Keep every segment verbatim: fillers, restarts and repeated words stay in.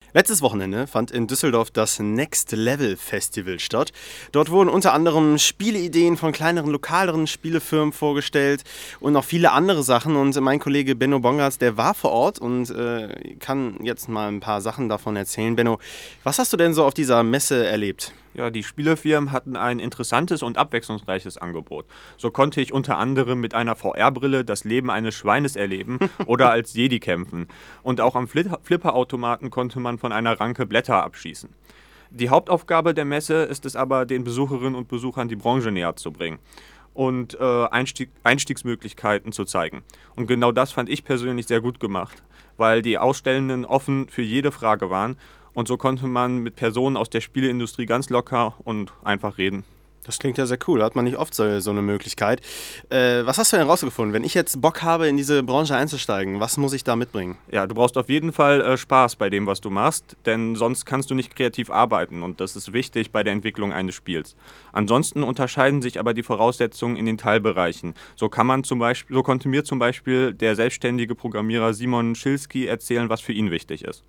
Letztes Wochenende fand in Düsseldorf das Next Level Festival statt. Dort wurden unter anderem Spieleideen von kleineren, lokaleren Spielefirmen vorgestellt und noch viele andere Sachen. Und mein Kollege Benno Bongartz, der war vor Ort und äh, kann jetzt mal ein paar Sachen davon erzählen. Benno, was hast du denn so auf dieser Messe erlebt? Ja, die Spielefirmen hatten ein interessantes und abwechslungsreiches Angebot. So konnte ich unter anderem mit einer V R-Brille das Leben eines Schweines erleben oder als Jedi kämpfen. Und auch am Fli- Flipperautomaten konnte man von einer Ranke Blätter abschießen. Die Hauptaufgabe der Messe ist es aber, den Besucherinnen und Besuchern die Branche näher zu bringen und äh, Einstieg, Einstiegsmöglichkeiten zu zeigen. Und genau das fand ich persönlich sehr gut gemacht, weil die Ausstellenden offen für jede Frage waren. Und so konnte man mit Personen aus der Spieleindustrie ganz locker und einfach reden. Das klingt ja sehr cool, hat man nicht oft so, so eine Möglichkeit. Äh, was hast du denn rausgefunden? Wenn ich jetzt Bock habe, in diese Branche einzusteigen, was muss ich da mitbringen? Ja, du brauchst auf jeden Fall äh, Spaß bei dem, was du machst, denn sonst kannst du nicht kreativ arbeiten und das ist wichtig bei der Entwicklung eines Spiels. Ansonsten unterscheiden sich aber die Voraussetzungen in den Teilbereichen. So kann man zum Beispiel, so konnte mir zum Beispiel der selbstständige Programmierer Simon Schilski erzählen, was für ihn wichtig ist.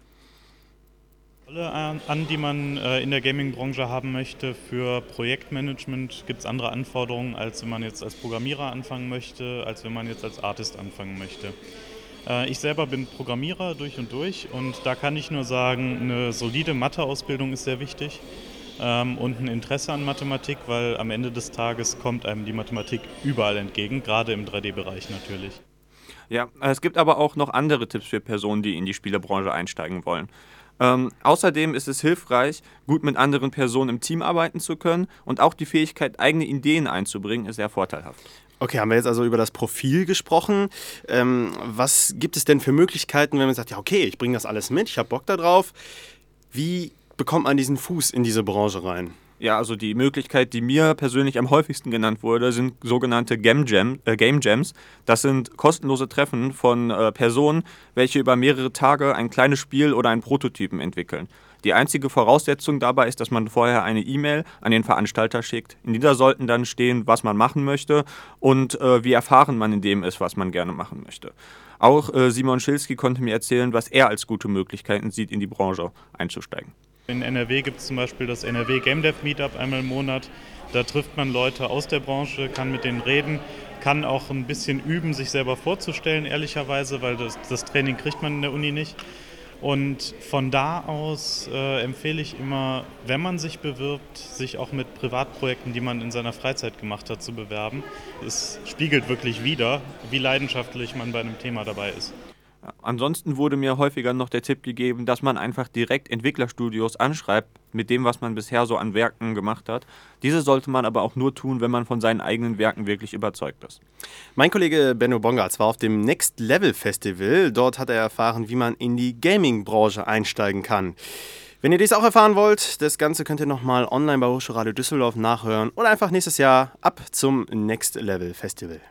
An, an, die man äh, in der Gaming-Branche haben möchte. Für Projektmanagement gibt es andere Anforderungen, als wenn man jetzt als Programmierer anfangen möchte, als wenn man jetzt als Artist anfangen möchte. Äh, ich selber bin Programmierer durch und durch und da kann ich nur sagen, eine solide Mathe-Ausbildung ist sehr wichtig ähm, und ein Interesse an Mathematik, weil am Ende des Tages kommt einem die Mathematik überall entgegen, gerade im drei D-Bereich natürlich. Ja, es gibt aber auch noch andere Tipps für Personen, die in die Spielebranche einsteigen wollen. Ähm, außerdem ist es hilfreich, gut mit anderen Personen im Team arbeiten zu können und auch die Fähigkeit, eigene Ideen einzubringen, ist sehr vorteilhaft. Okay, haben wir jetzt also über das Profil gesprochen. Ähm, was gibt es denn für Möglichkeiten, wenn man sagt, ja okay, ich bringe das alles mit, ich habe Bock da drauf. Wie bekommt man diesen Fuß in diese Branche rein? Ja, also die Möglichkeit, die mir persönlich am häufigsten genannt wurde, sind sogenannte Game, Jam, äh, Game Jams. Das sind kostenlose Treffen von äh, Personen, welche über mehrere Tage ein kleines Spiel oder einen Prototypen entwickeln. Die einzige Voraussetzung dabei ist, dass man vorher eine E-Mail an den Veranstalter schickt. In dieser sollten dann stehen, was man machen möchte und äh, wie erfahren man in dem ist, was man gerne machen möchte. Auch äh, Simon Schilski konnte mir erzählen, was er als gute Möglichkeiten sieht, in die Branche einzusteigen. In N R W gibt es zum Beispiel das N R W Game Dev Meetup einmal im Monat. Da trifft man Leute aus der Branche, kann mit denen reden, kann auch ein bisschen üben, sich selber vorzustellen, ehrlicherweise, weil das, das Training kriegt man in der Uni nicht. Und von da aus äh, empfehle ich immer, wenn man sich bewirbt, sich auch mit Privatprojekten, die man in seiner Freizeit gemacht hat, zu bewerben. Es spiegelt wirklich wider, wie leidenschaftlich man bei einem Thema dabei ist. Ansonsten wurde mir häufiger noch der Tipp gegeben, dass man einfach direkt Entwicklerstudios anschreibt mit dem, was man bisher so an Werken gemacht hat. Diese sollte man aber auch nur tun, wenn man von seinen eigenen Werken wirklich überzeugt ist. Mein Kollege Benno Bongartz war auf dem Next Level Festival. Dort hat er erfahren, wie man in die Gaming-Branche einsteigen kann. Wenn ihr dies auch erfahren wollt, das Ganze könnt ihr nochmal online bei Hochschulradio Düsseldorf nachhören oder einfach nächstes Jahr ab zum Next Level Festival.